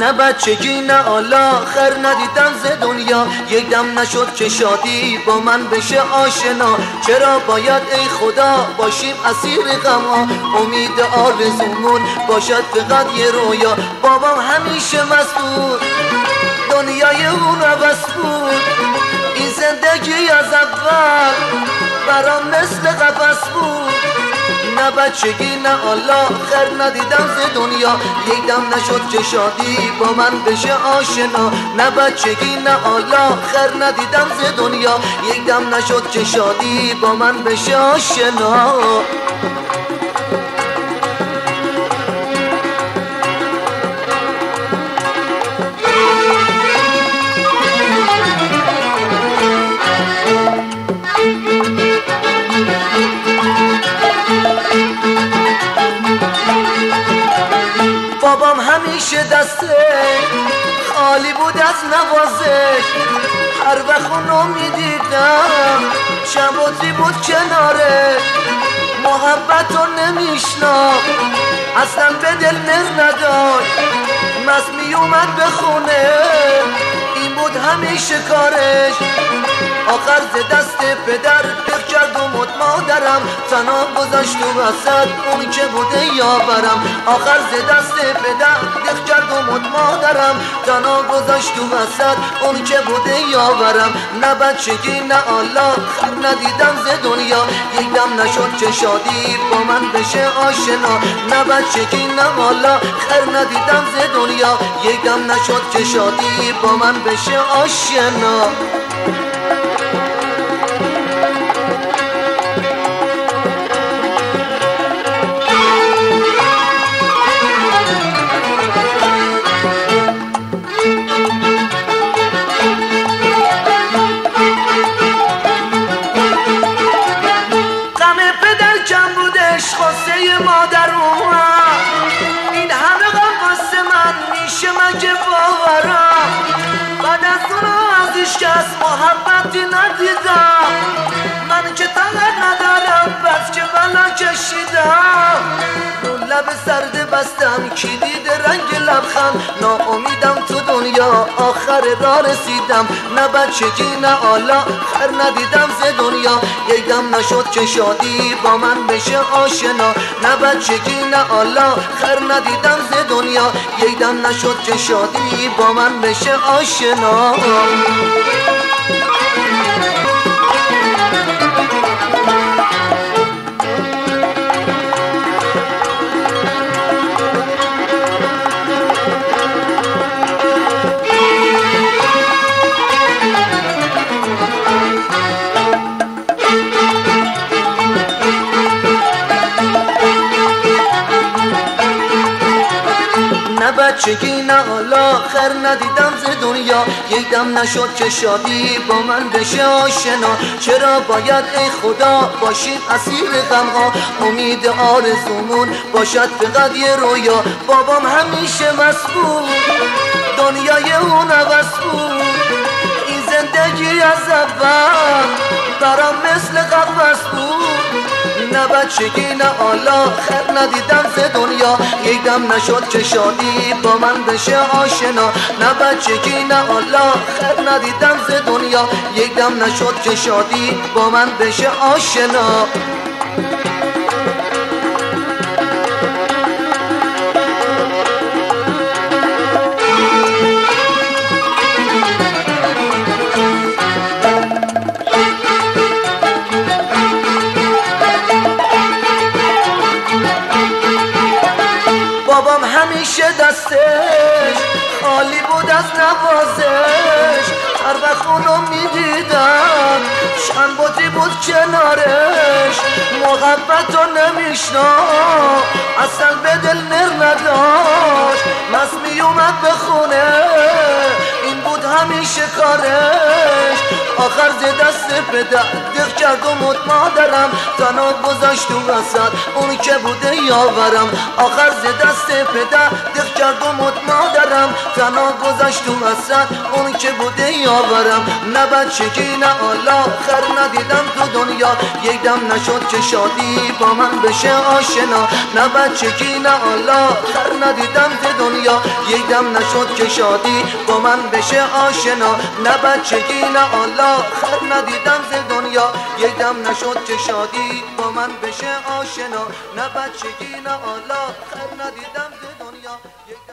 نه بچگی نه حالا خر ندیدم ز دنیا، یک دم نشد که شادی با من بشه آشنا. چرا باید ای خدا باشیم اسیر غم‌ها، امید آرزومون باشد فقط یه رویا. بابام همیشه مسئول دنیای اون عوض بود، این زندگی از اول برام مثل قفس بود. نه بچگی نه حالا خر ندیدم ز دنیا، یک دم نشد که شادی با من بشه آشنا. نه بچگی نه حالا خر ندیدم ز دنیا، یک دم نشد که شادی با من بشه آشنا. بابام همیشه دسته خالی بود از نوازش، هر وقت اونو میدیدم شباتی بود کنارش. محبت رو نمیشناخت اصلا به دل مر نداشت، مست میومد به خونه این بود همیشه کارش. آخر ز دست پدر دق کرد و مد مادرم، تنها گذاشت و وسط اون که بوده یاورم. آخر ز دست پدر دق کرد و مد مادرم، تنها گذاشت و وسط اون که بوده یاورم. نه بچگی نه حالا خر ندیدم ز دنیا، یک دم نشد که شادی با من بشه آشنا. نه بچگی نه حالا خر ندیدم ز دنیا، یک دم نشد که شادی با من بشه آشنا. خاصه مادر اومد این همه غم واسه من میشه من که باورم. بعد از اونو ازش کس محبتی ندیدم، من که طاقت ندارم بس که بلا کشیدم. لب سرد بستم کی دیده رنگ لبخند، ناامیدم تو دنیا آخر راه رسیدم. نه بچگی نه حالا خر ندیدم ز دنیا، یک دم نشد که شادی با من بشه آشنا. نه بچگی نه حالا خر ندیدم ز دنیا، یک دم نشد که شادی با من بشه آشنا. نه بچگی نه حالا خر ندیدم ز دنیا، یک دم نشد که شادی با من بشه آشنا. چرا باید ای خدا باشیم اسیر غم‌ها، امید آرزومون باشد فقط یه رویا. بابام همیشه مسئول دنیای اون عوض بود، این زندگی از اول برام مثل قفس بود. نه بچگی نه حالا خر ندیدم ز دنیا، یک دم نشد که شادی با من بشه آشنا. نه بچگی نه حالا خر ندیدم ز دنیا، یک دم نشد که شادی با من بشه آشنا. بابام همیشه دستش خالی بود از نوازش، هر وقت اونو میدیدم شنباتی بود کنارش. محبت رو نمیشناخت اصلا به دل مر نداشت، مست میومد به خونه این بود همیشه کارش. آخر ز دست پدر دق کرد و مت مادرم تنها گذاشت تو وسط اون که بوده یاورم آخر ز دست پدر دق کرد و مت مادرم تنها گذاشت تو وسط اون که بوده یاورم نه بچگی نه حالا خر ندیدم تو دنیا یک دم نشد که شادی با من بشه آشنا نه بچگی نه حالا خر ندیدم تو دنیا یک دم نشد که شادی با من بشه آشنا نه بچگی نه حالا خر ندیدم ز دنیا یک دم نشد که شادی با من بشه آشنا نه بچگی نه حالا خر ندیدم ز دنیا